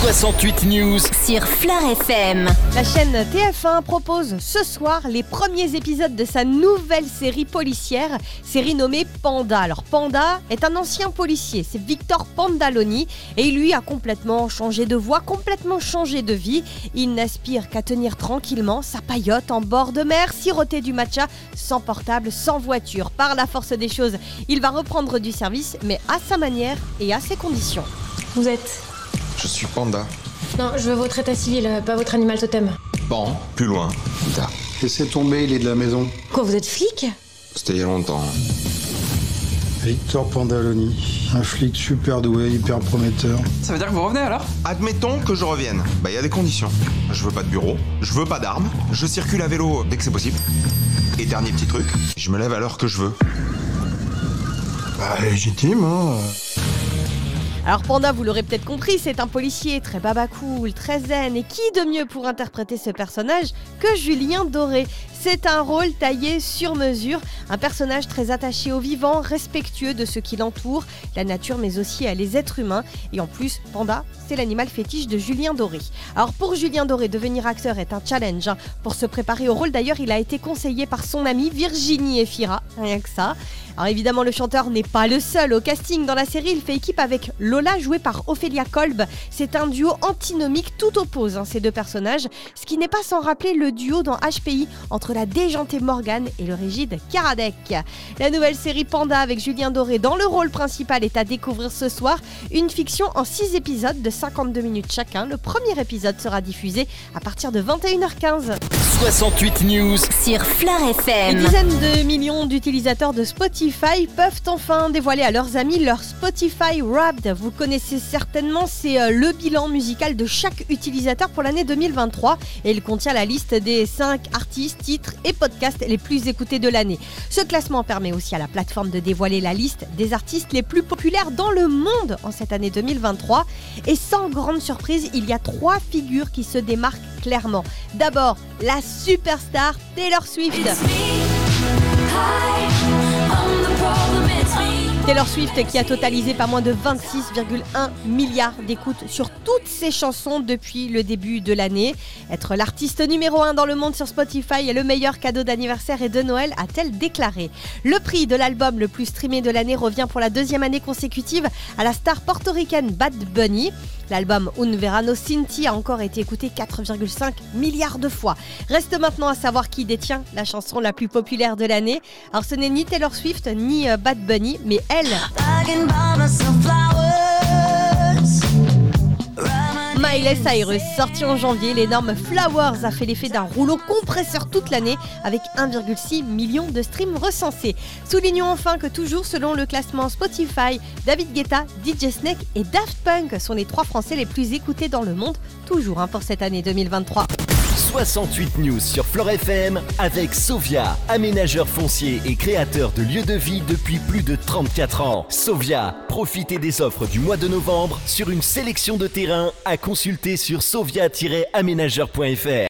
68 News sur Fleur FM. La chaîne TF1 propose ce soir les premiers épisodes de sa nouvelle série policière, série nommée Panda. Alors Panda est un ancien policier, c'est Victor Pandaloni, et il lui a complètement changé de voix, complètement changé de vie. Il n'aspire qu'à tenir tranquillement sa paillote en bord de mer, siroter du matcha, sans portable, sans voiture. Par la force des choses, il va reprendre du service, mais à sa manière et à ses conditions. Vous êtes... Je suis Panda. Non, je veux votre état civil, pas votre animal totem. Pan, plus loin, plus tard. Laissez tomber, il est de la maison. Quoi, vous êtes flic ? C'était il y a longtemps. Victor Pandaloni, un flic super doué, hyper prometteur. Ça veut dire que vous revenez alors ? Admettons que je revienne. Il y a des conditions. Je veux pas de bureau, je veux pas d'armes, je circule à vélo dès que c'est possible. Et dernier petit truc, je me lève à l'heure que je veux. Légitime, hein. Alors Panda, vous l'aurez peut-être compris, c'est un policier très babacool, très zen. Et qui de mieux pour interpréter ce personnage que Julien Doré ? C'est un rôle taillé sur mesure, un personnage très attaché au vivant, respectueux de ce qui l'entoure, la nature mais aussi les êtres humains. Et en plus, Panda, c'est l'animal fétiche de Julien Doré. Alors pour Julien Doré, devenir acteur est un challenge. Pour se préparer au rôle, d'ailleurs, il a été conseillé par son amie Virginie Efira, rien que ça. Alors évidemment, le chanteur n'est pas le seul. Au casting dans la série, il fait équipe avec Lola, jouée par Ophélia Kolb. C'est un duo antinomique, tout oppose ces deux personnages. Ce qui n'est pas sans rappeler le duo dans HPI entre la déjantée Morgane et le rigide Karadec. La nouvelle série Panda avec Julien Doré dans le rôle principal est à découvrir ce soir. Une fiction en 6 épisodes de 52 minutes chacun. Le premier épisode sera diffusé à partir de 21h15. 68 News Sur Fleur FM. Une dizaine de millions d'utilisateurs de Spotify peuvent enfin dévoiler à leurs amis leur Spotify Wrapped. Vous connaissez certainement, c'est le bilan musical de chaque utilisateur pour l'année 2023 et il contient la liste des 5 artistes, titres et podcasts les plus écoutés de l'année. Ce classement permet aussi à la plateforme de dévoiler la liste des artistes les plus populaires dans le monde en cette année 2023 et sans grande surprise, il y a 3 figures qui se démarquent clairement. D'abord, la superstar Taylor Swift. Taylor Swift qui a totalisé pas moins de 26,1 milliards d'écoutes sur toutes ses chansons depuis le début de l'année. Être l'artiste numéro 1 dans le monde sur Spotify est le meilleur cadeau d'anniversaire et de Noël, a-t-elle déclaré. Le prix de l'album le plus streamé de l'année revient pour la 2e année consécutive à la star portoricaine Bad Bunny. L'album Un Verano Cinti a encore été écouté 4,5 milliards de fois. Reste maintenant à savoir qui détient la chanson la plus populaire de l'année. Alors ce n'est ni Taylor Swift ni Bad Bunny, mais elle. Miley Cyrus, sorti en janvier, l'énorme Flowers a fait l'effet d'un rouleau compresseur toute l'année avec 1,6 million de streams recensés. Soulignons enfin que toujours selon le classement Spotify, David Guetta, DJ Snake et Daft Punk sont les 3 Français les plus écoutés dans le monde, toujours pour cette année 2023. 68 News sur Fleur FM avec Sovia, aménageur foncier et créateur de lieux de vie depuis plus de 34 ans. Sovia, profitez des offres du mois de novembre sur une sélection de terrains à consulter sur sovia-aménageur.fr.